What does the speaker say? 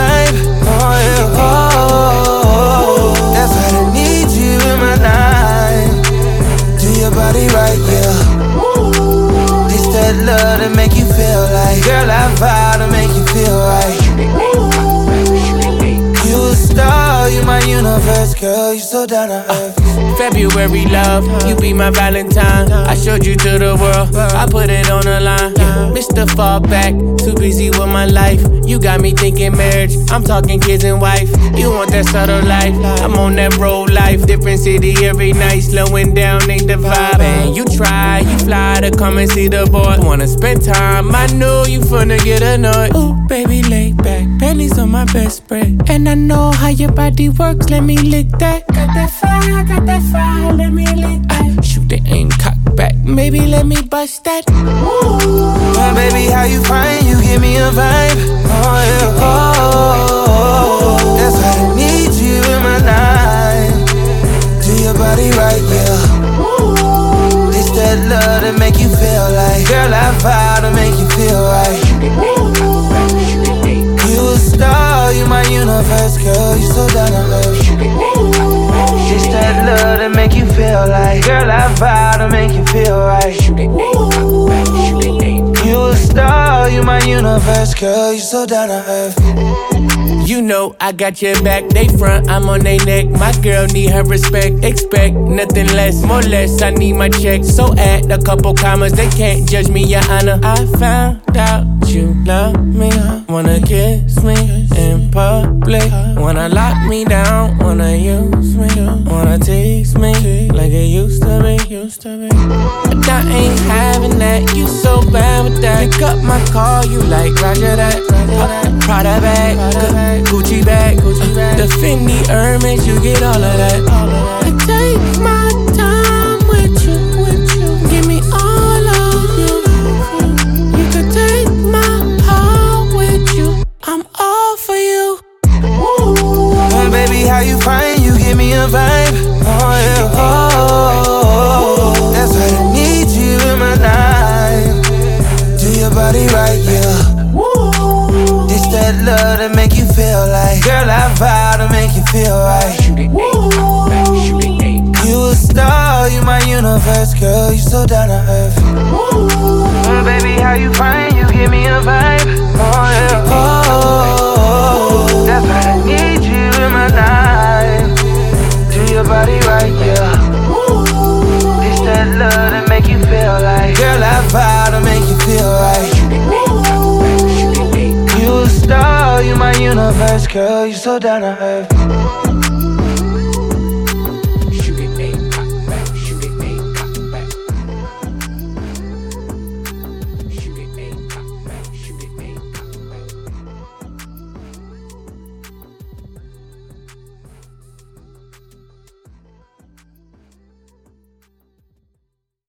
vibe. Oh, yeah. Oh, that's why I need you in my life. Do your body right, yeah. This that love to make you feel like, girl, I vow to make you feel right. You a star, you my universe, girl, you so down to earth. February love, you be my Valentine. I showed you to the world, I put it on the line. Mr. Fallback, too busy with my life. You got me thinking marriage, I'm talking kids and wife. You want that subtle life, I'm on that road life. Different city every night, slowing down ain't the vibe. And you try, you fly to come and see the boy. Wanna spend time, I know you finna get annoyed. Ooh, baby, lay back, panties on my best spread. And I know how your body works, let me lick that. Got that fire, let me lick that. Shoot the aim, cock back, maybe let me bust that. Oh, baby, how you find you give me a vibe. Oh, yeah. Oh, that's why I need you in my life. Do your body right, yeah. This that love to make you feel like, girl, I vow to make you feel right. You a star, you my universe, girl, you so down to earth. This that love to make you feel like, girl, I vow to make you feel right. You a star, you my universe, girl, you so down to earth. You know I got your back, they front, I'm on they neck. My girl need her respect, expect nothing less, more less, I need my check. So add a couple commas, they can't judge me, your honor. I found out you love me, wanna kiss me in public, wanna lock me down, wanna use me, wanna tease me like it used to be. But I ain't having that, you so bad with that. Pick up my call, you like Roger that. Prada bag, Gucci bag, the Fendi Hermes, you get all of that. I take my time with you, give me all of you. You could take my heart with you, I'm all for you. Oh, baby, how you find you give me a vibe. Oh, yeah. Oh, that's why I need you in my life. Do your body right, yeah. This that love to make you feel like, girl, I vow to make you feel right. You a star, you my universe, girl, you so down to earth. Oh, baby, how you find you give me a vibe. Oh, yeah. Oh, that's why I need you in my life. Do your body right, yeah. This that love to make you feel like, girl, I vow to make you feel right. You a star, you my universe, girl, you so down to earth.